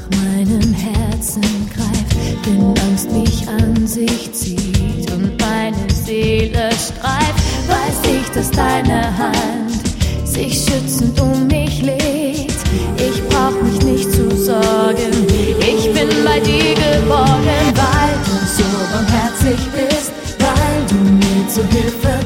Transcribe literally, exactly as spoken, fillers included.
nach meinem Herzen greift, wenn Angst mich an sich zieht und meine Seele streift, weiß ich, dass deine Hand sich schützend um mich legt. Ich brauch mich nicht zu sorgen, ich bin bei dir geborgen, weil du so barmherzig bist, weil du mir zu Hilfe